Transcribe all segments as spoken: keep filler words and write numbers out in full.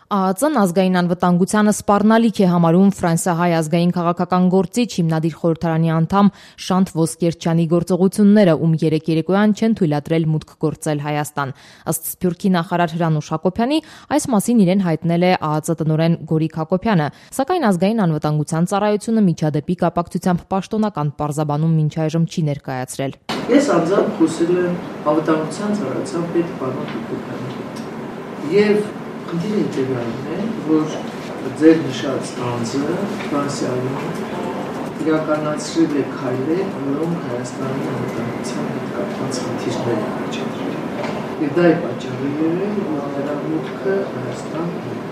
ԱԱԾ-ն ազգային անվտանգությանը սպառնալիք է համարում ֆրանսիահայ ազգային քաղաքական գործիչ հիմնադիր խորհրդարանի անդամ Շանթ Ոսկերչյանի գործողությունները, ում երեկ երեկոյան չեն թույլատրել մուտք գործել Հայաստան։ Ըստ Սփյուռքի նախարար Հրանուշ Հակոբյանի, այս մասին իրեն հայտնել է ԱԱԾ տնօրեն Գորիկ Հակոբյանը, սակայն ազգային անվտանգության ծառայությունը միջադեպի կապակցությամբ պաշտոնական պարզաբանում մինչ այժմ չի ներկայացրել։ Ես անձամբ խոսել եմ անվտանգության ծառայության պետ պարոն Հակոբյանի հետ։ Եվ խնդիրը հետևյալն է, որ ձեր նշած անձը Ֆրանսիայում իրականացրել է քայլեր, որոնք Հայաստանի անվտանգության հետ կապված խնդիրներ են առաջադրել։ Եվ դա է պատճառը եղել, որ նրա մուտքը Հայաստան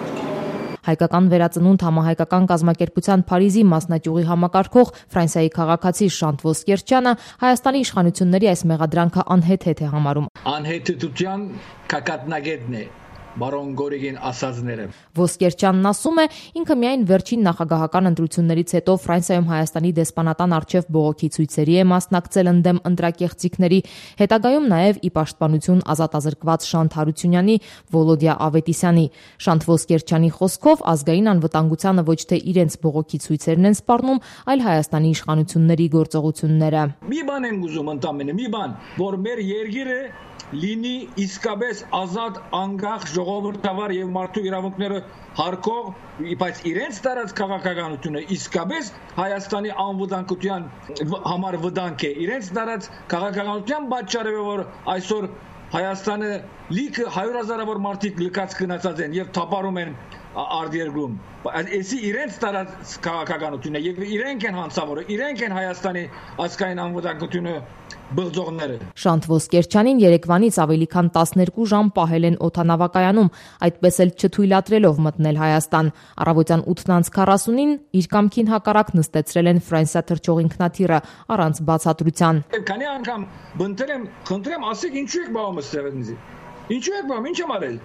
Հայկական վերածնունդ համահայկական կազմակերպության Փարիզի մասնաճյուղի համակարգող Ֆրանսիայի քաղաքացի Շանթ Ոսկերչյանը Հայաստանի իշխանությունների այս մեղադրանքը անհեթեթ է համարում։ Անհեթեթության կակատնագետն է Բարոն Գորիգին ասածները։ Ոսկերչյանն ասում է, ինքը միայն վերջին նախագահական ընտրություններից հետո Ֆրանսիայում Հայաստանի դեսպանատան առջև բողոքի ցույցերի է մասնակցել ընդդեմ ընտրակեղծիքների, հետագայում նաև ի պաշտպանություն ազատազրկված Շանթ Հարությունյանի, Վոլոդիա Ավետիսյանի։ Շանթ Ոսկերչյանի խոսքով ազգային անվտանգությանը ոչ թե իրենց բողոքի ցույցերն են սպառնում, այլ Հայաստանի իշխանությունների գործողությունները։ Մի բան եմ ուզում ընդամենը, մի բան, որ մեր երկիրը լինի իսկապես ազատ, անկախ, ժողովրդավար եւ մարդու իրավունքները հարգող, բայց իրենց տարած քաղաքականությունը իսկապես Հայաստանի անվտանգության համար վտանգ է։ Իրենց տարած քաղաքականության պատճառով որ այսօր Հայաստանը լիքը հարյուր հազարավոր մարդիկ լքած գնացած են եւ թափառում են արտերկրում։ Այսի իրենց տարած քաղաքականությունը եւ իրենք են հանցավորը, իրենք են Հայաստանի ազգային անվտանգությունը բլձողները։ Շանթ Ոսկերչյանին Երևանից ավելի քան տասներկու ժամ պահել են օդանավակայանում, այդպես էլ չթույլատրելով մտնել Հայաստան։ Առավոտյան ութ քառասունին իր կամքին հակառակ նստեցրել են Ֆրանսիա թռչող ինքնաթիռը առանց բացատրության։ Քանի անգամ բնտրեմ, խնդրեմ, ասեք ինչու եք բաղում ստեղ ինձ։ Ինչու եք բաղում, ինչ եմ արել։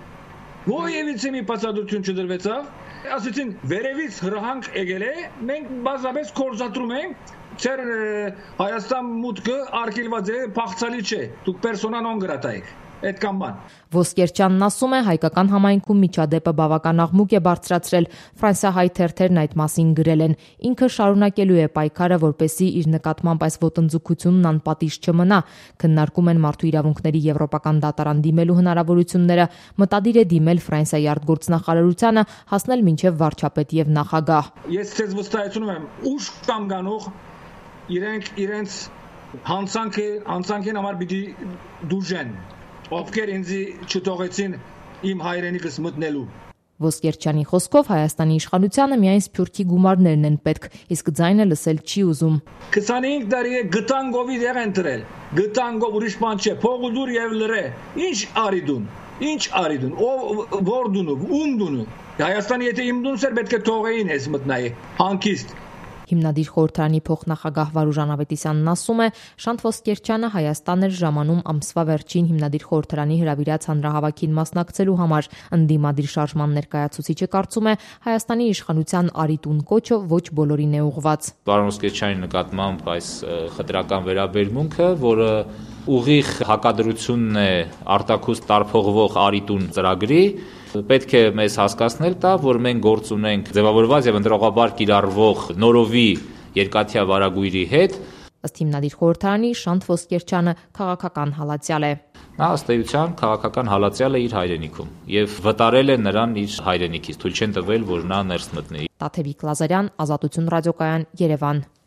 Ո՞ևից մի բացատրություն չդրվեցավ։ Ասեցին վերևից հրահանգ եկել է, մենք բազմապես կորզատրում ենք, ծեր Հայաստան մուտքը արգելված է, փախցալի չէ։ Դուք պերսոնա նոն գրատա եք։ Այդ կամ բան։ Ոսկերչյանն ասում է, հայկական համայնքում միջադեպը բավական աղմուկ է բարձրացրել, ֆրանսիահայ թերթերն այդ մասին գրել են։ Ինքը շարունակելու է պայքարը, որպեսզի իր նկատմամբ այս ոտնձգությունն անպատիժ չմնա։ Քննարկում են մարդու իրավունքների եվրոպական դատարան դիմելու հնարավորությունները, մտադիր է դիմել Ֆրանսիայի արտգործնախարարությանը, հասնել մինչև վարչապետ եւ նախագահ։ Ես ցեզ վստահեցնում եմ, ուշ կամ գանող իրենք իրենց հանցանքը հանցանքին համար պիտի դուժեն, ովքեր ինձ չթողեցին իմ հայրենիքս մտնելու։ Ոսկերչյանի խոսքով Հայաստանի իշխանությանը միայն Սփյուռքի գումարներն են պետք, իսկ ձայնը լսել չի ուզում։ քսանհինգ տարի է գտանգովի դեղ են տրել, գտանգով ուրիշ բան չէ, փողուդուր եւ լրե։ Ինչ արի դուն, ինչ արի դուն, ով որ դունու, ում դունու։ Հայաստանի եթե իմ դունս էր պետք է թողեին ես մտնայի, հանկիստ։ Հիմնադիր խորհրդարանի փոխնախագահ Վարուժան Ավետիսյանն ասում է, Շանթ Ոսկերչյանը Հայաստան էր ժամանում ամսվա վերջին հիմնադիր խորհրդարանի հրավիրած հանրահավաքին մասնակցելու համար։ Ընդդիմադիր շարժման ներկայացուցիչը կարծում է, Հայաստանի իշխանության արիտուն կոչը ոչ բոլորին է ուղղված։ Պարոն Ոսկերչյանի նկատմամբ այս խտրական վերաբերմունքը, որը ուղիղ հակադրությունն է արտաքուստ տարփողվող արիտուն ծրագրի, պետք է մեզ հասկացնել տա, որ մենք գործ ունենք ձևավորված եւ ընտրողաբար կիրառվող նորովի երկաթյա վարագույրի հետ։ Ըստ հիմնադիր խորհրդարանի Շանթ Ոսկերչյանը քաղաքական հալածյալ է։ Նա ըստ էության քաղաքական հալածյալ է իր հայրենիքում եւ վտարել է նրան իր հայրենիքից, թույլ չեն տվել, որ նա ներս մտնի։ Տաթևիկ Լազարյան, Ազատություն ռադիոկայան, Երևան։